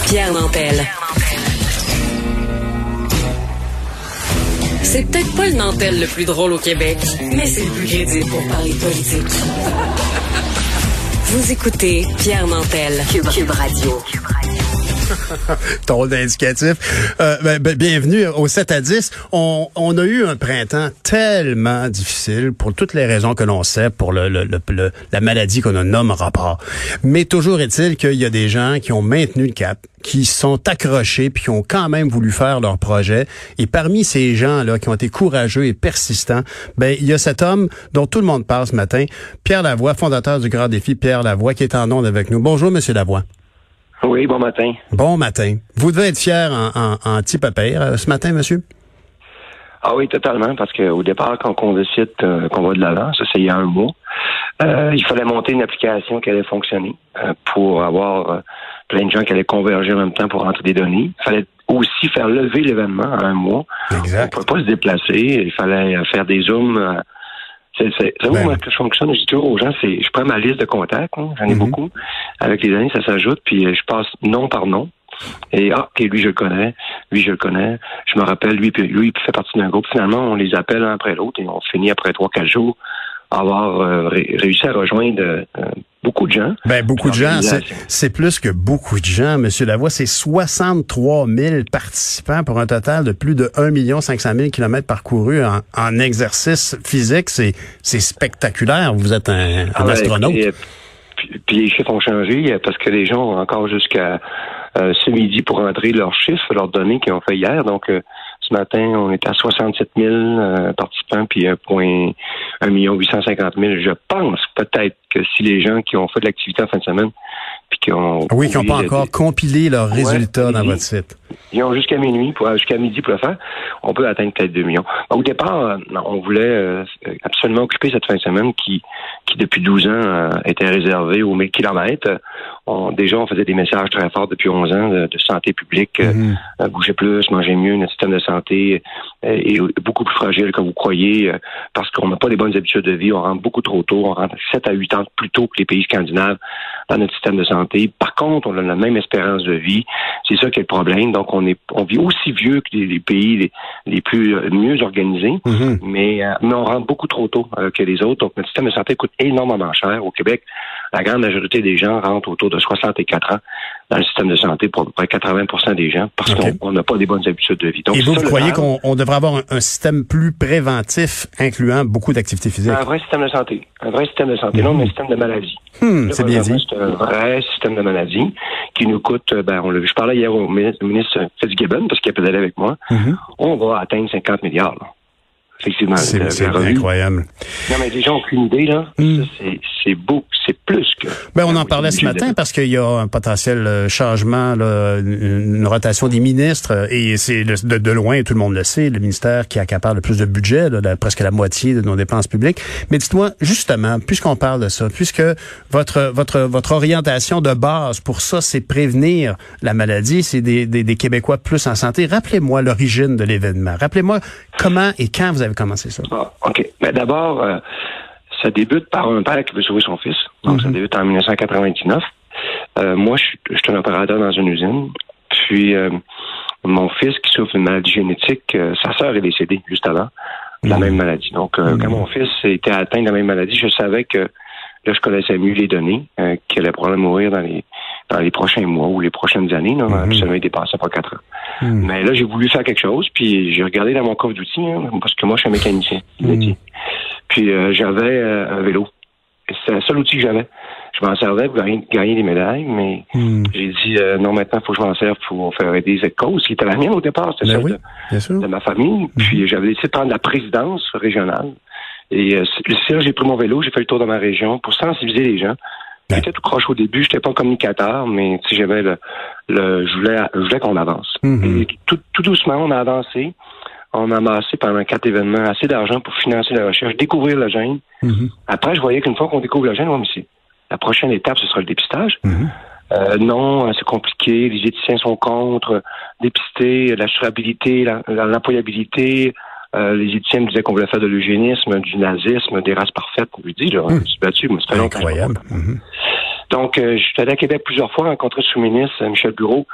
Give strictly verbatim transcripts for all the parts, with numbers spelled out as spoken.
Pierre Nantel. C'est peut-être pas le Nantel le plus drôle au Québec, mais c'est le plus crédible pour parler politique. Vous écoutez Pierre Nantel, Cube, Cube Radio. Ton rôle d'indicatif. Euh, ben, ben, bienvenue au sept à dix. On, on a eu un printemps tellement difficile pour toutes les raisons que l'on sait, pour le, le, le, le la maladie qu'on ne nommera pas. Mais toujours est-il qu'il y a des gens qui ont maintenu le cap, qui sont accrochés puis qui ont quand même voulu faire leur projet. Et parmi ces gens-là qui ont été courageux et persistants, ben il y a cet homme dont tout le monde parle ce matin, Pierre Lavoie, fondateur du Grand Défi Pierre Lavoie, qui est en ondes avec nous. Bonjour, Monsieur Lavoie. Oui, bon matin. Bon matin. Vous devez être fier en, en, en petit papier euh, ce matin, monsieur? Ah oui, totalement, parce qu'au départ, quand on décide euh, qu'on va de l'avant, ça c'est il y a un mois, euh, il fallait monter une application qui allait fonctionner euh, pour avoir euh, plein de gens qui allaient converger en même temps pour rentrer des données. Il fallait aussi faire lever l'événement en un mois. Exact. On ne pouvait pas se déplacer, il fallait faire des zooms. Euh, C'est, c'est, c'est ben. moi que je fonctionne, je dis toujours aux gens, c'est, je prends ma liste de contacts, hein, j'en ai mm-hmm. beaucoup. Avec les années, ça s'ajoute, puis je passe nom par nom. Et ah, ok, lui je le connais, lui je le connais, je me rappelle, lui, puis lui il fait partie d'un groupe. Finalement, on les appelle l'un après l'autre et on finit après trois, quatre jours à avoir euh, ré- réussi à rejoindre euh, beaucoup de gens. Ben beaucoup de gens, c'est, c'est plus que beaucoup de gens, Monsieur Lavoie. C'est soixante-trois mille participants pour un total de plus de un million cinq cent mille kilomètres parcourus en, en exercice physique. C'est, c'est spectaculaire. Vous êtes un, un ah, astronaute. Et, puis, puis les chiffres ont changé parce que les gens ont encore jusqu'à euh, ce midi pour entrer leurs chiffres, leurs données qu'ils ont fait hier. Donc, euh, ce matin, on est à soixante-sept mille euh, participants, puis un million huit cent cinquante mille. Je pense peut-être que si les gens qui ont fait de l'activité en fin de semaine, puis qui ont... Oui, qui n'ont pas encore compilé leurs ouais, résultats dans votre site. Ils ont jusqu'à minuit, pour, jusqu'à midi pour le faire. On peut atteindre peut-être deux millions. Au départ, on voulait euh, absolument occuper cette fin de semaine qui, qui depuis douze ans, euh, était réservée aux mille kilomètres. On, déjà, on faisait des messages très forts depuis onze ans de, de santé publique. Mm-hmm. Euh, bouger plus, manger mieux, notre système de santé euh, est beaucoup plus fragile que vous croyez euh, parce qu'on n'a pas les bonnes habitudes de vie. On rentre beaucoup trop tôt. On rentre sept à huit ans plus tôt que les pays scandinaves dans notre système de santé. Par contre, on a la même espérance de vie. C'est ça qui est le problème. Donc, on est, on vit aussi vieux que les, les pays les, les plus euh, mieux organisés, mm-hmm. mais, euh, mais on rentre beaucoup trop tôt euh, que les autres. Donc, notre système de santé coûte énormément cher. Au Québec, la grande majorité des gens rentrent autour de soixante-quatre ans dans le système de santé pour à peu près quatre-vingts pour cent des gens parce okay. qu'on n'a pas des bonnes habitudes de vie. Donc, et vous, ça, vous croyez mal. qu'on on devrait avoir un, un système plus préventif incluant beaucoup d'activités physiques? Un vrai système de santé. Un vrai système de santé, mmh. non, mais un système de maladie. Mmh, c'est bien dit. C'est un vrai système de maladie qui nous coûte, ben, on l'a vu, je parlais hier au ministre Fitzgibbon parce qu'il a pédalé avec moi. Mmh. On va atteindre cinquante milliards, là. Effectivement. C'est, le, c'est le incroyable. Non, mais les gens n'ont aucune idée, là. Mm. Ça, c'est, c'est beau, c'est plus que... Ben, on en parlait ce matin parce qu'il y a un potentiel changement, là, une rotation des ministres, et c'est de, de loin, tout le monde le sait, le ministère qui accapare le plus de budget, là, la, presque la moitié de nos dépenses publiques. Mais dites-moi, justement, puisqu'on parle de ça, puisque votre votre votre orientation de base pour ça, c'est prévenir la maladie, c'est des, des, des Québécois plus en santé, rappelez-moi l'origine de l'événement. Rappelez-moi comment et quand vous avez commencé ça. Ah, OK. Mais d'abord, euh, ça débute par un père qui veut sauver son fils. Donc, mm-hmm. ça débute en dix-neuf cent quatre-vingt-dix-neuf. Euh, moi, je suis, je suis un opérateur dans une usine. Puis, euh, mon fils qui souffre d'une maladie génétique, euh, sa sœur est décédée juste avant de la mm-hmm. même maladie. Donc, euh, mm-hmm. quand mon fils était atteint de la même maladie, je savais que là, je connaissais mieux les données, euh, qu'il allait probablement mourir dans les dans les prochains mois ou les prochaines années. Là, mm-hmm. Absolument, il dépassait pas quatre ans. Mm-hmm. Mais là, j'ai voulu faire quelque chose, puis j'ai regardé dans mon coffre d'outils, hein, parce que moi, je suis un mécanicien. Mm-hmm. Puis euh, j'avais euh, un vélo. C'est le seul outil que j'avais. Je m'en servais pour gagner, gagner des médailles, mais mm. j'ai dit euh, non, maintenant, il faut que je m'en serve pour faire aider cette cause, qui était la mienne au départ, c'était celle oui, de, de ma famille. Mm. Puis j'avais décidé de prendre la présidence régionale. Et euh, c'est là j'ai pris mon vélo, j'ai fait le tour de ma région pour sensibiliser les gens. Ouais. J'étais tout croche au début, j'étais pas communicateur, mais tu sais, j'avais le, le, je voulais, je voulais qu'on avance. Mm-hmm. Et tout, tout doucement, on a avancé. On a amassé pendant quatre événements assez d'argent pour financer la recherche, découvrir le gène. Mm-hmm. Après, je voyais qu'une fois qu'on découvre le gène, on me dit, la prochaine étape, ce sera le dépistage. Mm-hmm. Euh, non, c'est compliqué, les éthiciens sont contre, dépister, l'assurabilité, la, la, l'employabilité. Euh, les éthiciens me disaient qu'on voulait faire de l'eugénisme, du nazisme, des races parfaites. On lui dit, là, mmh. je me suis battu, mais c'était incroyable. Mmh. Donc, euh, je suis allé à Québec plusieurs fois, rencontrer le sous-ministre Michel Bureau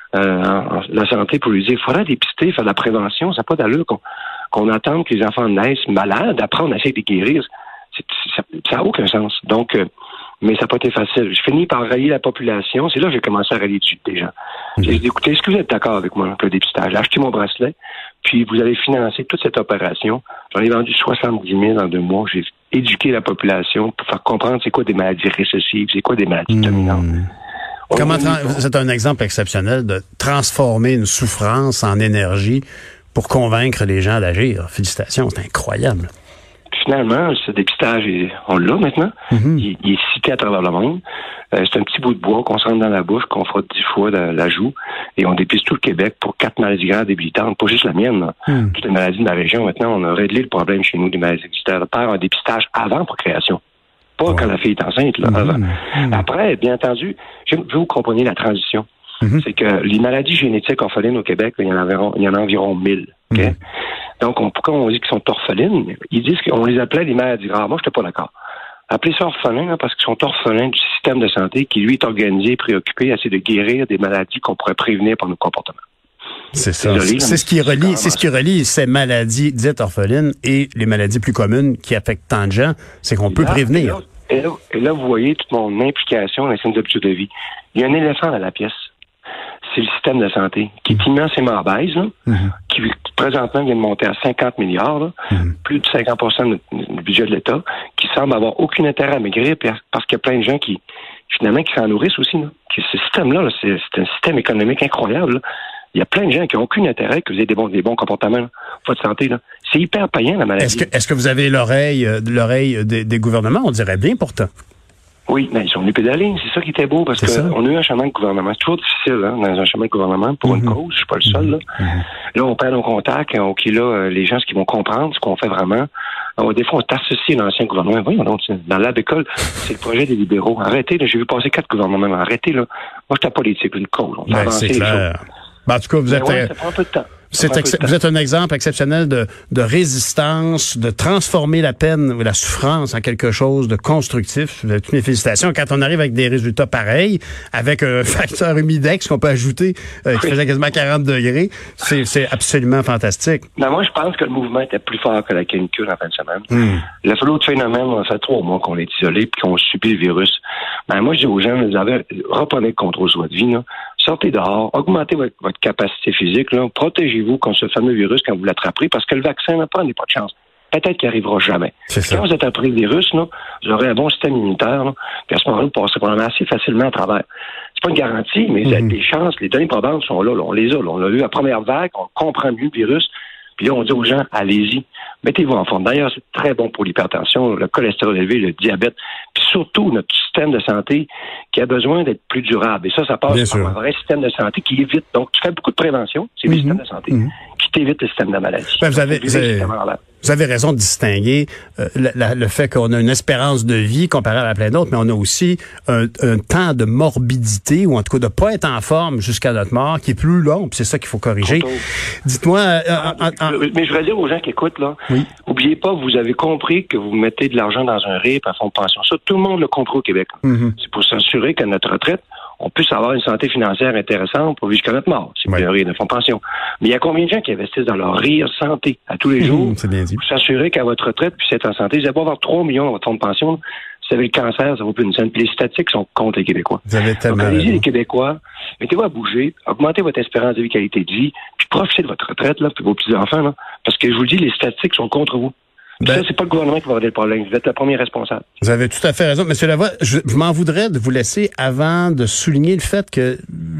euh, en, en, la santé pour lui dire, il faudrait dépister, faire de la prévention, ça n'a pas d'allure qu'on, qu'on attende que les enfants naissent malades, après on essaie de les guérir. C'est, ça n'a aucun sens. Donc, euh, mais ça n'a pas été facile. Je finis par rallier la population. C'est là que j'ai commencé à rallier des gens. Mmh. J'ai dit, écoutez, est-ce que vous êtes d'accord avec moi avec le dépistage? J'ai acheté mon bracelet, puis vous avez financé toute cette opération. J'en ai vendu soixante-dix mille en deux mois. J'ai éduqué la population pour faire comprendre c'est quoi des maladies récessives, c'est quoi des maladies mmh. dominantes. Comment tra- c'est un exemple exceptionnel de transformer une souffrance en énergie pour convaincre les gens d'agir. Félicitations, c'est incroyable. Finalement, ce dépistage, on l'a maintenant. Mm-hmm. Il, il est cité à travers le monde. Euh, c'est un petit bout de bois qu'on se rentre dans la bouche, qu'on frotte dix fois la, la joue, et on dépiste tout le Québec pour quatre maladies graves débilitantes, pas juste la mienne. Mm. Toutes les maladies de la région, maintenant, on a réglé le problème chez nous des maladies débilitantes par un dépistage avant procréation. Pas ouais. quand la fille est enceinte, là, mm-hmm. avant. Mm-hmm. Après, bien entendu, je veux que vous compreniez la transition. Mm-hmm. C'est que les maladies génétiques orphelines au Québec, il y en a environ, il y en a environ mille. Okay? Mm-hmm. Donc, on, pourquoi on dit qu'ils sont orphelines? Ils disent qu'on les appelait les maladies rares. Moi, je n'étais pas d'accord. Appelez ça orphelins, hein, parce qu'ils sont orphelins du système de santé qui, lui, est organisé et préoccupé à essayer de guérir des maladies qu'on pourrait prévenir par nos comportements. C'est ça. Désolé, c'est ce qui relie, c'est ce qui relie ces maladies dites orphelines et les maladies plus communes qui affectent tant de gens. C'est qu'on et peut là, prévenir. Et là, et, là, et là, vous voyez toute mon implication dans les systèmes d'habitude de vie. Il y a un éléphant dans la pièce. C'est le système de santé qui est immensément baisse, là, mm-hmm. qui présentement vient de monter à cinquante milliards, là, mm-hmm. plus de cinquante pour cent du budget de l'État, qui semble avoir aucun intérêt à maigrir parce qu'il y a plein de gens qui, finalement, qui s'en nourrissent aussi. Là. Ce système-là, là, c'est, c'est un système économique incroyable. Là. Il y a plein de gens qui n'ont aucun intérêt que vous ayez des bons, des bons comportements là, pour votre santé. Là. C'est hyper payant, la maladie. Est-ce que, est-ce que vous avez l'oreille, euh, l'oreille des, des gouvernements? On dirait bien pourtant. Oui, mais ils sont venus pédaler. C'est ça qui était beau, parce qu'on a eu un chemin de gouvernement. C'est toujours difficile, hein, dans un chemin de gouvernement, pour mm-hmm. une cause. Je suis pas le seul, là. Mm-hmm. Là, on perd nos contacts. OK, là, les gens, ce qu'ils vont comprendre, ce qu'on fait vraiment. Alors, des fois, on t'associe à l'ancien gouvernement. Voyons donc, dans l'A B école, c'est le projet des libéraux. Arrêtez, là. J'ai vu passer quatre gouvernements. Arrêtez, là. Moi, je suis politique, une cause. On ben, c'est clair. Ben, en tout cas, vous êtes... Ouais, ça prend un peu de temps. C'est ex- vous êtes un exemple exceptionnel de, de résistance, de transformer la peine ou la souffrance en quelque chose de constructif. Vous avez toutes mes félicitations. Quand on arrive avec des résultats pareils, avec un facteur humidex qu'on peut ajouter euh, qui oui. faisait quasiment quarante degrés, c'est, c'est absolument fantastique. Ben moi, je pense que le mouvement était plus fort que la canicule en fin de semaine. Mm. Le flot de phénomène, on fait trois mois qu'on est isolé puis qu'on subit le virus. Ben moi, je dis aux gens, vous avez reprenez le contrôle sur votre vie, là. Sortez dehors, augmentez votre, votre capacité physique, là. Protégez-vous contre ce fameux virus quand vous l'attraperez, parce que le vaccin, n'a pas pas de chance. Peut-être qu'il n'arrivera jamais. Quand vous attraperez le virus, là, vous aurez un bon système immunitaire, là, puis à ce moment-là, vous passerez probablement assez facilement à travers. C'est pas une garantie, mais mm-hmm. les chances, les données probantes sont là, là. On les a, là. On a eu la première vague, on comprend mieux le virus, puis là, on dit aux gens, allez-y, mettez-vous en forme. D'ailleurs, c'est très bon pour l'hypertension, le cholestérol élevé, le diabète, puis surtout notre système de santé qui a besoin d'être plus durable. Et ça, ça passe Bien par sûr. un vrai système de santé qui évite. Donc, tu fais beaucoup de prévention, c'est mm-hmm. le système de santé, mm-hmm. qui t'évite le système de maladie. Ben, vous, avez, vous, avez, vous avez raison de distinguer euh, la, la, le fait qu'on a une espérance de vie comparable à plein d'autres, mais on a aussi un, un temps de morbidité, ou en tout cas de pas être en forme jusqu'à notre mort, qui est plus long, puis c'est ça qu'il faut corriger. Dites-moi... Euh, en, en, en... Mais je voudrais dire aux gens qui écoutent, là, oui. oubliez pas, vous avez compris que vous mettez de l'argent dans un R I P, un fonds de pension. Ça, tout le monde l'a compris au Québec. Mm-hmm. C'est pour s'assurer qu'à notre retraite, on puisse avoir une santé financière intéressante pour vivre jusqu'à notre mort. C'est oui. un R I P, un fonds de pension. Mais il y a combien de gens qui investissent dans leur R I P santé à tous les jours c'est bien dit. Pour s'assurer qu'à votre retraite, puisse être en santé. Vous n'allez pas avoir trois millions dans votre fonds de pension. Là. Si vous avez le cancer, ça vaut plus une scène. Puis les statistiques sont contre les Québécois. Vous avez tellement Donc, allez-y, les Québécois, mettez-vous à bouger, augmentez votre espérance de vie, qualité de vie, puis profitez de votre retraite, là, puis vos petits-enfants, là. Parce que je vous le dis, les statistiques sont contre vous. Ben, ça, c'est pas le gouvernement qui va régler le problème. Vous êtes le premier responsable. Vous avez tout à fait raison. Monsieur Lavoie, je, je m'en voudrais de vous laisser avant de souligner le fait que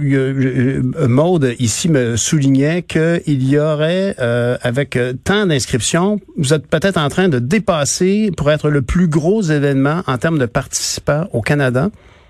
euh, Maude, ici, me soulignait qu'il y aurait, euh, avec euh, tant d'inscriptions, vous êtes peut-être en train de dépasser pour être le plus gros événement en termes de participants au Canada.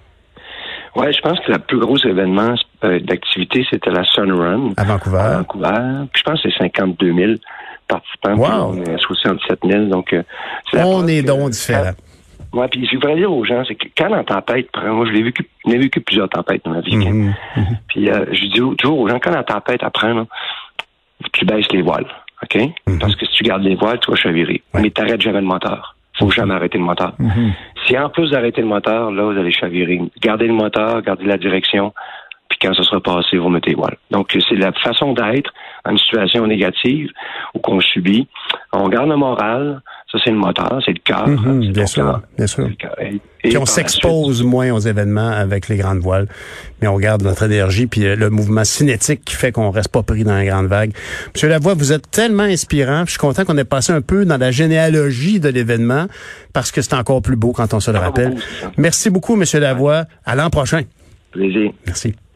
Ouais, je pense que le plus gros événement euh, d'activité, c'était la Sun Run. À Vancouver. À Vancouver. Puis je pense que c'est cinquante-deux mille participants. Wow. On est à soixante-dix-sept mille. Donc, euh, c'est on est donc différents. Oui, puis je voudrais dire aux gens, c'est que quand la tempête prend, moi je l'ai vécu, j'ai vécu plusieurs tempêtes dans ma vie. Mm-hmm. Mm-hmm. Puis euh, je dis toujours aux gens, quand la tempête apprend, là, tu baisses les voiles, OK? Mm-hmm. Parce que si tu gardes les voiles, tu vas chavirer. Ouais. Mais t'arrêtes jamais le moteur. Faut mm-hmm. jamais arrêter le moteur. Mm-hmm. Si en plus d'arrêter le moteur, là, vous allez chavirer. Gardez le moteur, gardez la direction, puis puis quand ça sera passé, vous mettez les voiles. Donc, c'est la façon d'être en une situation négative ou qu'on subit. On garde le moral, ça c'est le moteur, c'est le cœur. Mm-hmm, c'est bien sûr, cœur. bien sûr. Et, et puis on s'expose moins aux événements avec les grandes voiles, mais on garde notre énergie, puis le mouvement cinétique qui fait qu'on reste pas pris dans les grandes vagues. Monsieur Lavoie, vous êtes tellement inspirant. Je suis content qu'on ait passé un peu dans la généalogie de l'événement, parce que c'est encore plus beau quand on se le rappelle. Beaucoup, Merci beaucoup, Monsieur Lavoie. À l'an prochain. Plaisir. Merci.